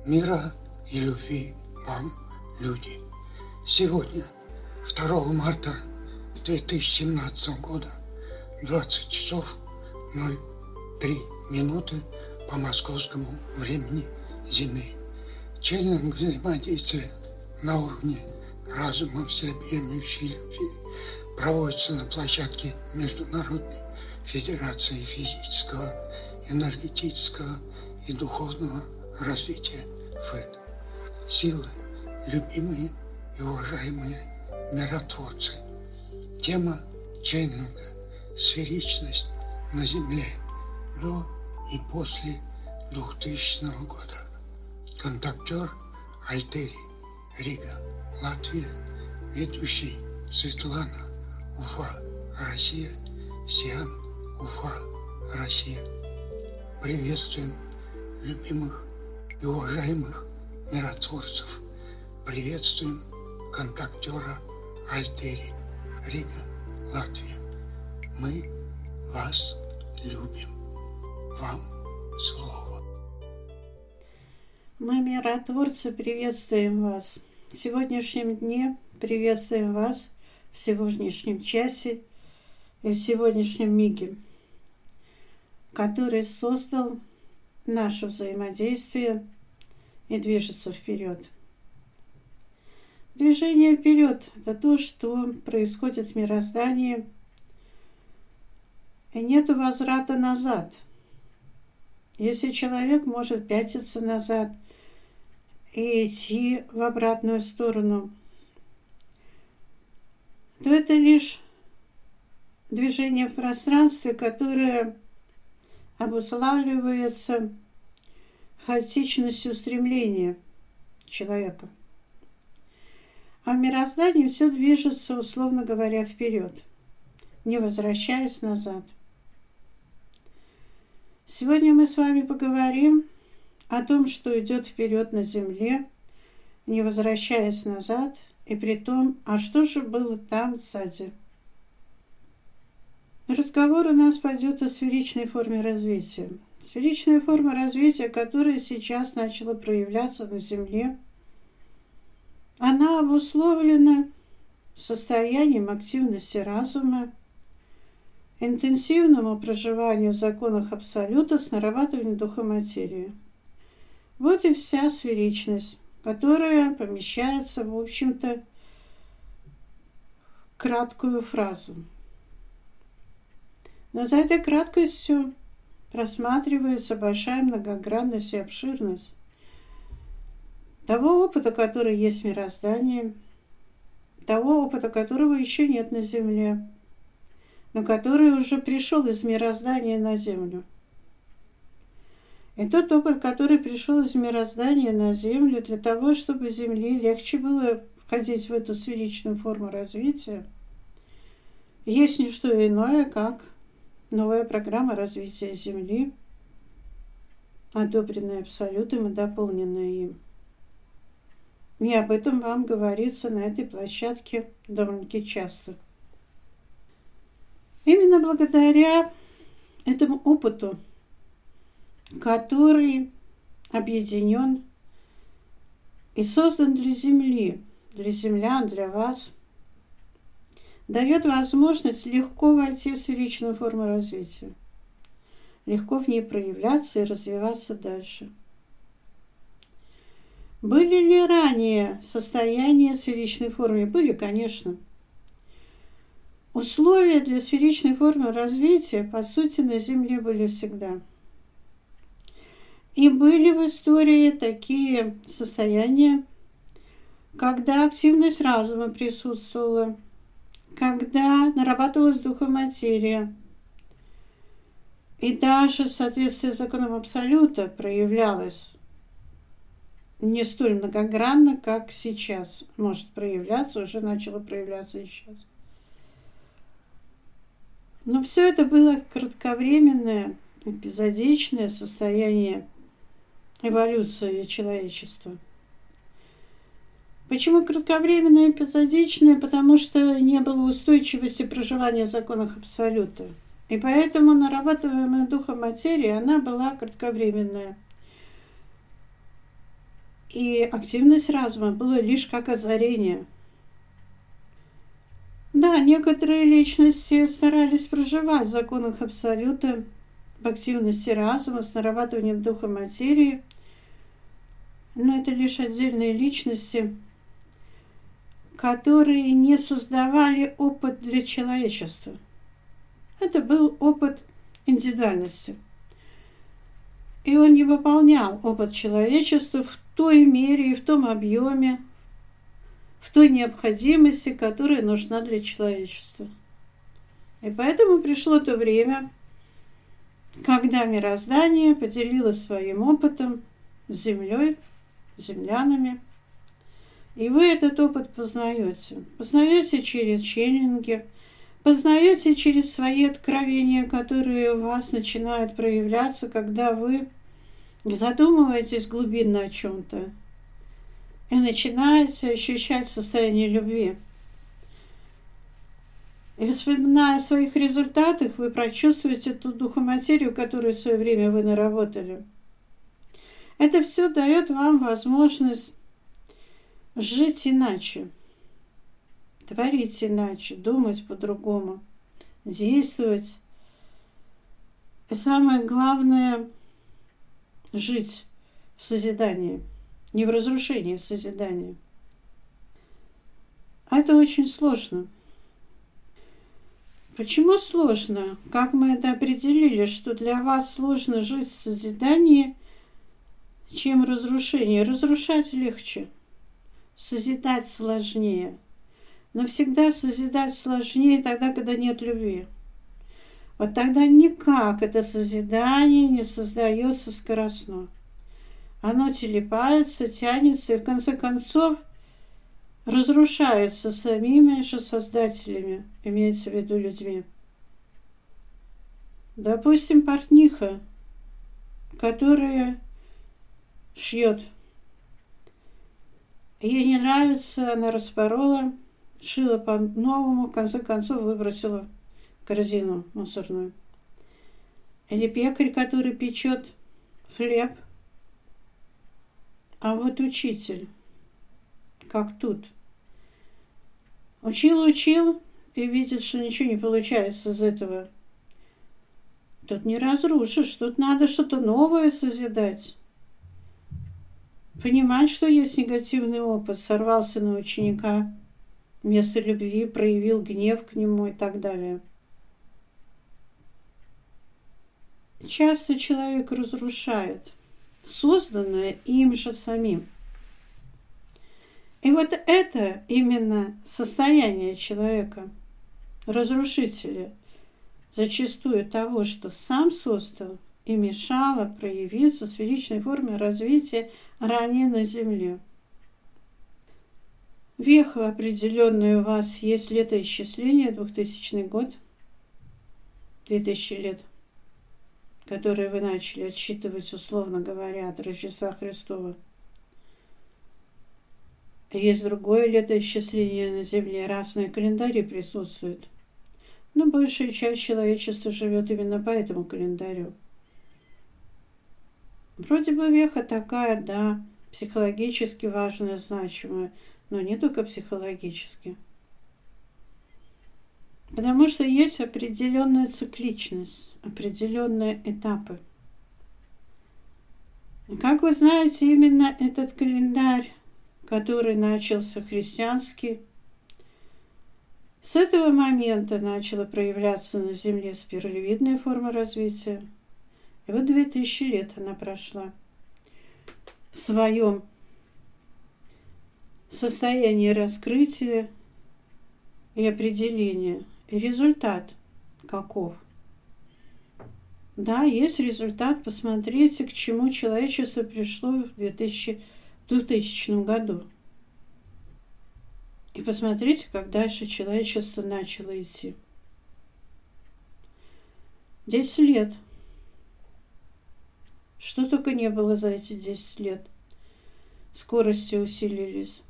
Мира и любви вам, люди. Сегодня, 2 марта 2017 года, 20 часов 03 минуты по московскому времени Земли. Челлендж взаимодействия на уровне разума всеобъемлющей любви проводится на площадке Международной Федерации физического, энергетического и духовного развития ФЭД. Силы, любимые и уважаемые миротворцы. Тема челленджа «Сферичность на Земле до и после 2000 года». Контактер Альтери, Рига, Латвия. Ведущий Светлана, Уфа, Россия. Сиан, Уфа, Россия. Приветствуем любимых и уважаемых миротворцев. Приветствуем контактера Альтери, Рига, Латвия. Мы вас любим. Вам слово. Мы, миротворцы, приветствуем вас. В сегодняшнем дне приветствуем вас в сегодняшнем часе и в сегодняшнем миге, который создал наше взаимодействие и движется вперед. Движение вперед – это то, что происходит в мироздании, и нет возврата назад. Если человек может пятиться назад и идти в обратную сторону, то это лишь движение в пространстве, которое обуславливается хаотичностью стремления человека. А в мироздании все движется, условно говоря, вперед, не возвращаясь назад. Сегодня мы с вами поговорим о том, что идет вперед на Земле, не возвращаясь назад, и при том, а что же было там сзади. Разговор у нас пойдет о сферичной форме развития. Сферичная форма развития, которая сейчас начала проявляться на Земле, она обусловлена состоянием активности разума, интенсивному проживанию в законах Абсолюта с нарабатыванием духа материи. Вот и вся сферичность, которая помещается, в общем-то, в краткую фразу. Но за этой краткостью просматривается большая многогранность и обширность того опыта, который есть в мироздании, того опыта, которого еще нет на Земле, но который уже пришел из мироздания на Землю. И тот опыт, который пришел из мироздания на Землю, для того, чтобы Земле легче было входить в эту сферичную форму развития, есть не что иное, как новая программа развития Земли, одобренная Абсолютом и дополненная им. И об этом вам говорится на этой площадке довольно-таки часто. Именно благодаря этому опыту, который объединен и создан для Земли, для землян, для вас, дает возможность легко войти в сферичную форму развития, легко в ней проявляться и развиваться дальше. Были ли ранее состояния сферичной формы? Были, конечно. Условия для сферичной формы развития, по сути, на Земле были всегда. И были в истории такие состояния, когда активность разума присутствовала, когда нарабатывалась духоматерия, и даже соответствие законам Абсолюта проявлялось не столь многогранно, как сейчас может проявляться, уже начало проявляться и сейчас. Но все это было кратковременное, эпизодичное состояние эволюции человечества. Почему кратковременное, эпизодичное? Потому что не было устойчивости проживания в законах Абсолюта. И поэтому нарабатываемая духом материя, она была кратковременная. И активность разума была лишь как озарение. Да, некоторые личности старались проживать в законах Абсолюта, в активности разума, с нарабатыванием духа материи, но это лишь отдельные личности, которые не создавали опыт для человечества. Это был опыт индивидуальности. И он не выполнял опыт человечества в той мере и в том объеме, в той необходимости, которая нужна для человечества. И поэтому пришло то время, когда мироздание поделилось своим опытом с Землей, землянами. И вы этот опыт познаете. Познаете через ченнинги, познаете через свои откровения, которые у вас начинают проявляться, когда вы задумываетесь глубинно о чем-то и начинаете ощущать состояние любви. И вспоминая о своих результатах, вы прочувствуете ту духоматерию, которую в свое время вы наработали. Это все дает вам возможность жить иначе, творить иначе, думать по-другому, действовать. И самое главное – жить в созидании, не в разрушении, в созидании. А это очень сложно. Почему сложно? Как мы это определили, что для вас сложно жить в созидании, чем разрушение? Разрушать легче, созидать сложнее. Но всегда созидать сложнее тогда, когда нет любви. Вот тогда никак это созидание не создается скоростно. Оно телепается, тянется и в конце концов разрушается самими же создателями, имеется в виду людьми. Допустим, портниха, которая шьет. Ей не нравится, она распорола, шила по-новому, в конце концов выбросила в корзину мусорную. Или пекарь, который печет хлеб. А вот учитель, как тут. Учил и видит, что ничего не получается из этого. Тут не разрушишь, тут надо что-то новое созидать. Понимать, что есть негативный опыт, сорвался на ученика, вместо любви проявил гнев к нему и так далее. Часто человек разрушает созданное им же самим. И вот это именно состояние человека, разрушителя, зачастую того, что сам создал и мешало проявиться в сферичной форме развития ранее на Земле. Веха определенная у вас есть летоисчисление, 2000 год, 2000 лет, которые вы начали отсчитывать, условно говоря, от Рождества Христова. Есть другое летоисчисление на Земле, разные календари присутствуют. Но большая часть человечества живет именно по этому календарю. Вроде бы веха такая, да, психологически важная, значимая, но не только психологически. Потому что есть определенная цикличность, определенные этапы. И как вы знаете, именно этот календарь, который начался христианский, с этого момента начала проявляться на Земле спиралевидная форма развития. И вот 2000 лет она прошла в своем состоянии раскрытия и определения. И результат каков? Да, есть результат. Посмотрите, к чему человечество пришло в 2000 году. И посмотрите, как дальше человечество начало идти. 10 лет. Что только не было за эти 10 лет. Скорости усилились.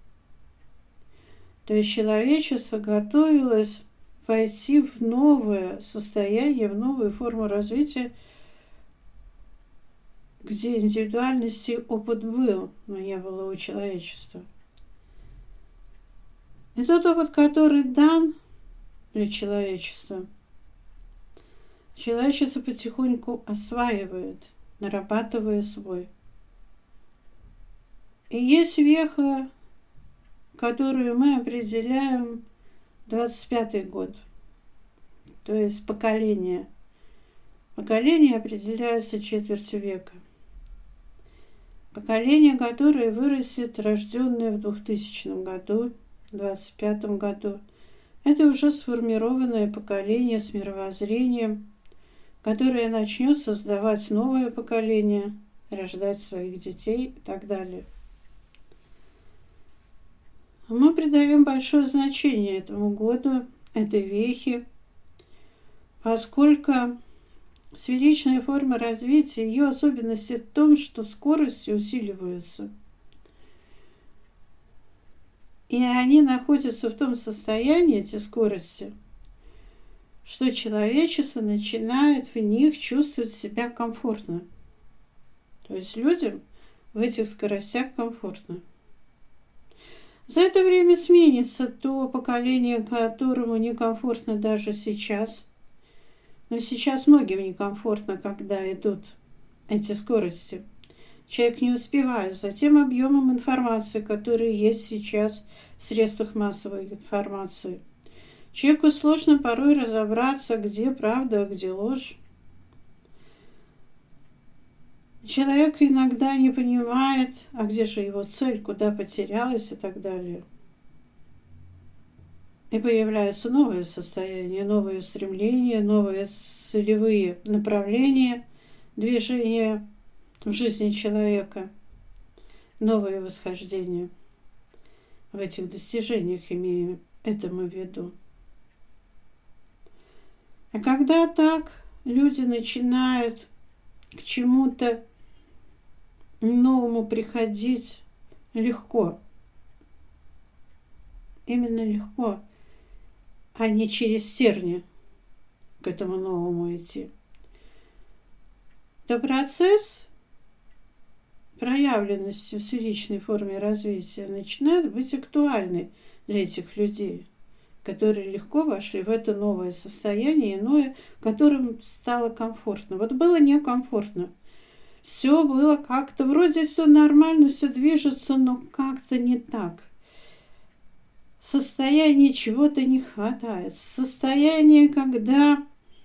То есть человечество готовилось войти в новое состояние, в новую форму развития где индивидуальности опыт был, но не было у человечества. И тот опыт, который дан для человечества, человечество потихоньку осваивает, нарабатывая свой. И есть веха, которую мы определяем 25-й год, то есть поколение. Поколение определяется четвертью века. Поколение, которое вырастет, рожденное в 2000 году, в 25 году, это уже сформированное поколение с мировоззрением, которое начнет создавать новое поколение, рождать своих детей и так далее. Мы придаем большое значение этому году, этой вехе, поскольку сферичная форма развития, ее особенность в том, что скорости усиливаются. И они находятся в том состоянии, эти скорости, что человечество начинает в них чувствовать себя комфортно. То есть людям в этих скоростях комфортно. За это время сменится то поколение, которому некомфортно даже сейчас. Но сейчас многим некомфортно, когда идут эти скорости. Человек не успевает за тем объемом информации, который есть сейчас в средствах массовой информации. Человеку сложно порой разобраться, где правда, а где ложь. Человек иногда не понимает, а где же его цель, куда потерялась и так далее. И появляются новые состояния, новые стремления, новые целевые направления движения в жизни человека, новые восхождения. В этих достижениях имеем это мы в виду. А когда так люди начинают к чему-то новому приходить легко, именно легко, а не через терни к этому новому идти, то процесс проявленности в сферичной форме развития начинает быть актуальный для этих людей, которые легко вошли в это новое состояние, иное, которым стало комфортно. Вот было некомфортно. Все было как-то, вроде все нормально, все движется, но как-то не так. Состояние чего-то не хватает. Состояние, когда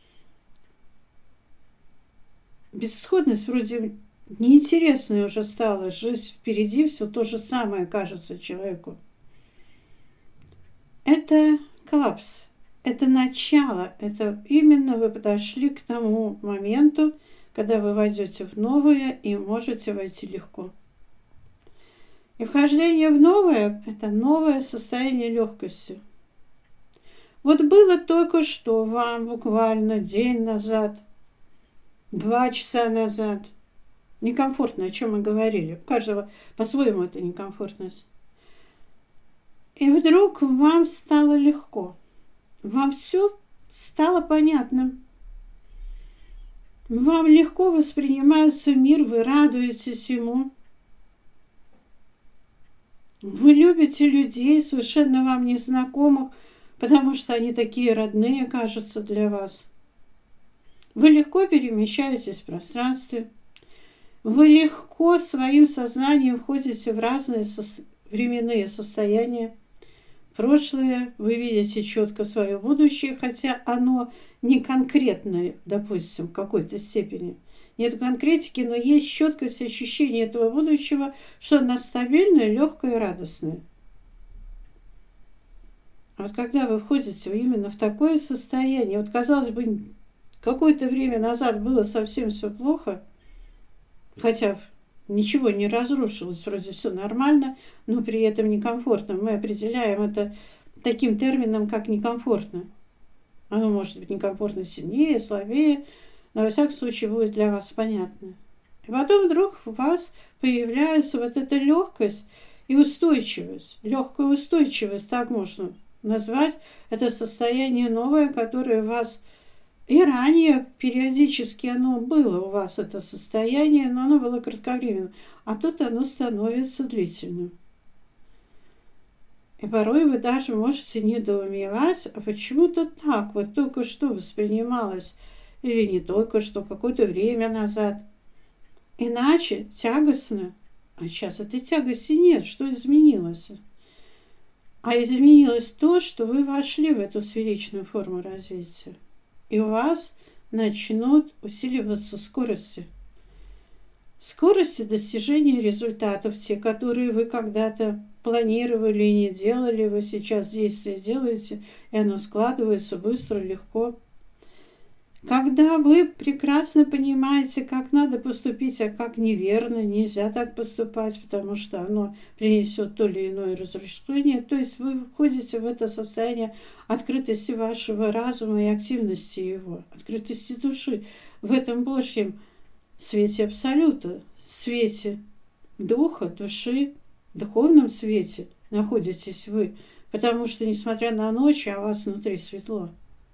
безысходность вроде неинтересная уже стала, жизнь впереди, все то же самое кажется человеку. Это коллапс, это начало, это именно вы подошли к тому моменту, когда вы войдете в новое и можете войти легко. И вхождение в новое – это новое состояние легкости. Вот было только что вам буквально день назад, 2 часа назад, некомфортно, о чем мы говорили. У каждого по-своему это некомфортность. И вдруг вам стало легко. Вам все стало понятным. Вам легко воспринимается мир, вы радуетесь ему. Вы любите людей, совершенно вам незнакомых, потому что они такие родные, кажутся для вас. Вы легко перемещаетесь в пространстве. Вы легко своим сознанием входите в разные временные состояния. Прошлое, вы видите четко свое будущее, хотя оно не конкретное, допустим, в какой-то степени. Нет конкретики, но есть четкость ощущения этого будущего, что оно стабильное, легкое и радостное. Вот когда вы входите именно в такое состояние, вот казалось бы, какое-то время назад было совсем все плохо, хотя ничего не разрушилось, вроде все нормально, но при этом некомфортно. Мы определяем это таким термином, как некомфортно. Оно может быть некомфортно сильнее, слабее, но во всяком случае будет для вас понятно. И потом вдруг у вас появляется вот эта легкость и устойчивость. Легкая устойчивость, так можно назвать. Это состояние новое, которое вас И ранее периодически оно было у вас, это состояние, но оно было кратковременным. А тут оно становится длительным. И порой вы даже можете недоумевать, а почему-то так вот только что воспринималось, или не только что, какое-то время назад. Иначе тягостно, а сейчас этой тягости нет, что изменилось? А изменилось то, что вы вошли в эту сферичную форму развития. И у вас начнут усиливаться скорости. Скорости достижения результатов, те, которые вы когда-то планировали и не делали, вы сейчас действие делаете, и оно складывается быстро, легко. Когда вы прекрасно понимаете, как надо поступить, а как неверно, нельзя так поступать, потому что оно принесет то или иное разрушение, то есть вы входите в это состояние открытости вашего разума и активности его, открытости души в этом Божьем свете Абсолюта, свете духа, души, духовном свете находитесь вы, потому что, несмотря на ночь, а у вас внутри светло.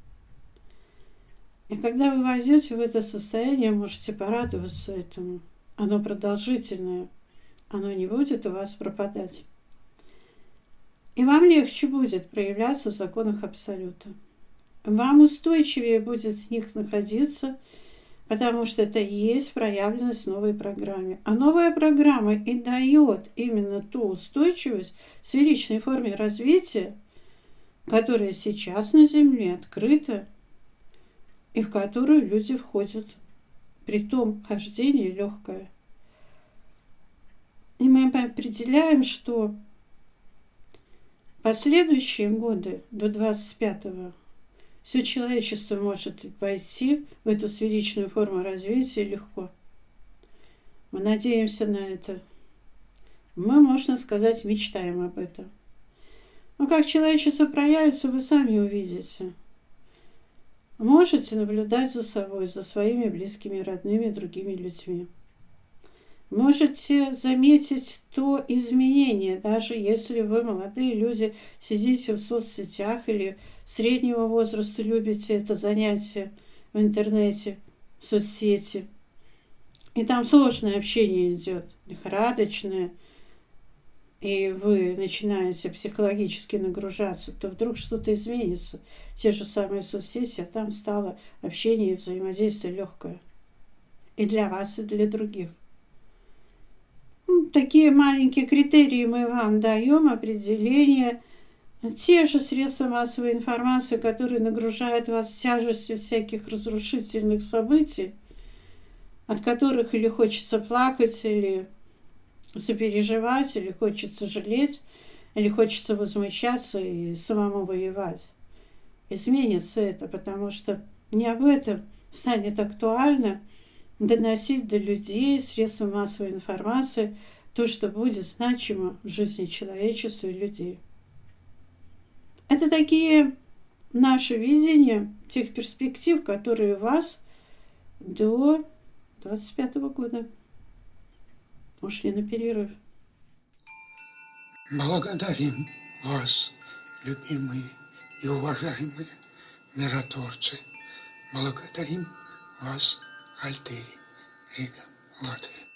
И когда вы войдете в это состояние, можете порадоваться этому. Оно продолжительное, оно не будет у вас пропадать. И вам легче будет проявляться в законах Абсолюта. Вам устойчивее будет в них находиться, потому что это и есть проявленность новой программе. А новая программа и дает именно ту устойчивость в сферичной форме развития, которая сейчас на Земле открыта, и в которую люди входят, при том хождение легкое. И мы определяем, что последующие годы до 25-го все человечество может войти в эту сферичную форму развития легко. Мы надеемся на это. Мы, можно сказать, мечтаем об этом. Но как человечество проявится, вы сами увидите. Можете наблюдать за собой, за своими близкими, родными, другими людьми. Можете заметить то изменение, даже если вы, молодые люди, сидите в соцсетях или среднего возраста любите это занятие в интернете, в соцсети. И там сложное общение идет, лихорадочное, и вы начинаете психологически нагружаться, то вдруг что-то изменится. Те же самые соцсети, а там стало общение и взаимодействие легкое. И для вас, и для других. Такие маленькие критерии мы вам даем, определения. Те же средства массовой информации, которые нагружают вас тяжестью всяких разрушительных событий, от которых или хочется плакать, или сопереживать, или хочется жалеть, или хочется возмущаться и самому воевать. Изменится это, потому что не об этом станет актуально доносить до людей средства массовой информации то, что будет значимо в жизни человечества и людей. Это такие наши видения тех перспектив, которые у вас до 25-го года. Ушли на перерыв. Благодарим вас, любимые и уважаемые миротворцы. Благодарим вас, Альтери, Рига, Латвия.